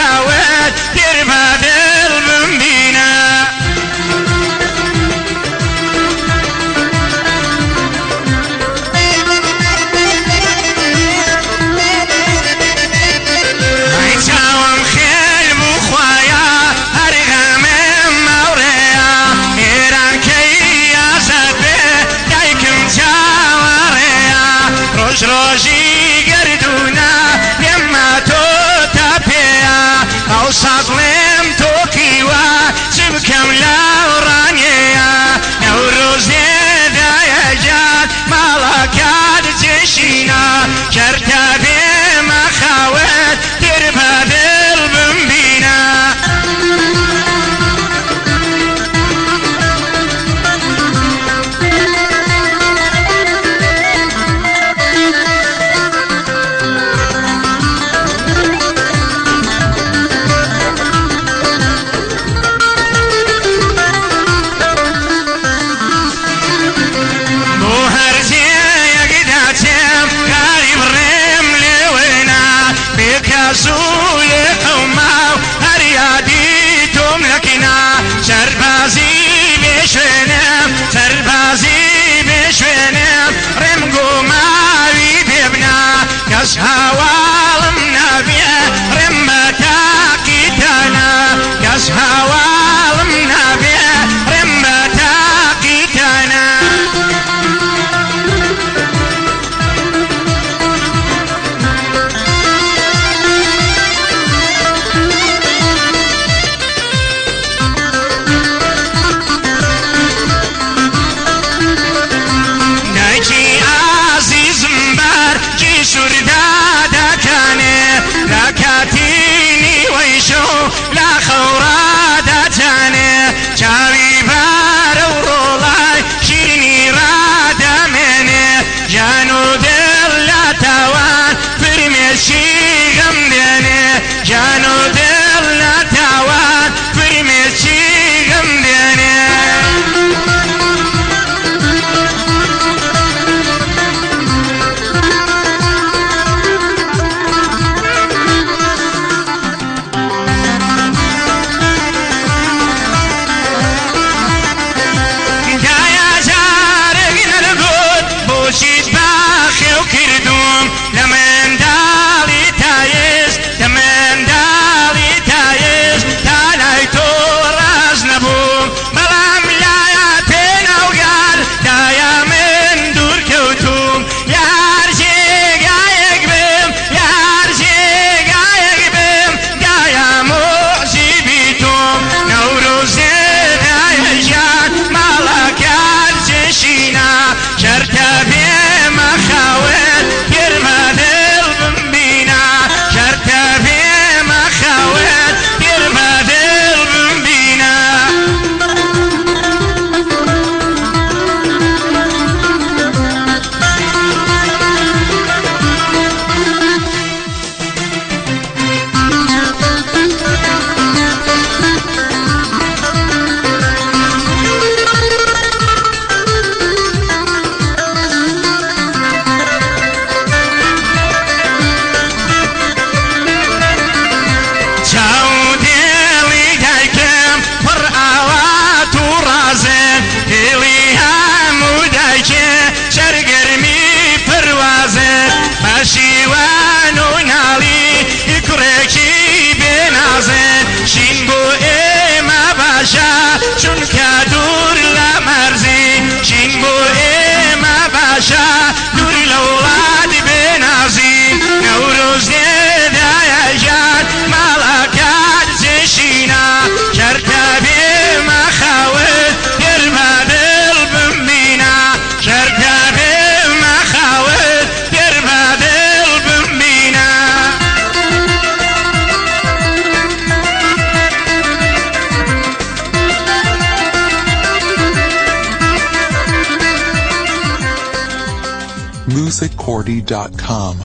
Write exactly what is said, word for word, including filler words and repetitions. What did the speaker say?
خاوت دير بدل بمبينا عيتاوم خيل بخوايا هرغم موريا إيران كي يزبي دايكم تاوريا روش روشي قردونا لما توتا بيا أو صدلم توكيوا سبكم لورانيا نوروز دايا جاد مالكاد تشينا كرتابي مخاوت تربى ذلبم بينا رسول حماو هريادي تملكنا سربازي بشنم سربازي بشنم رمقو ماوي ببنا كس هوالم نبيه رمتا كتانا كس هوالم نبيه رمتا كتانا لكاتيني ويشو لا خورادة تاني جاوي بار ورولاي شيني رادة مني جانو دل لا توان فرمشي غمدني جانو دل لا توان فرمشي غمدني لمن دالي تايز لمن دالي تايز تالاي توراز نبوم بلام لاياتين وقال دايا من دور كوتوم يارجي قايق بيم يارجي قايق بيم دايا موزي بيتوم نوروز دايا جان مالكات جشينا شرطة بيم أخاوات يرمى ذلبم بينا شرطة بيم أخاوات يرمى ذلبم بينا شیوان و نالی اکرکی بنازن شین بو ایما باشا چون که دور لمرزی شین بو ایما باشا دور لولاد بنازی نوروز دای جان مالکات زشینا شرطه بیم خاوت گرما دل بمینا شرطه بیم خاوت گرما دل بمینا music cordy dot com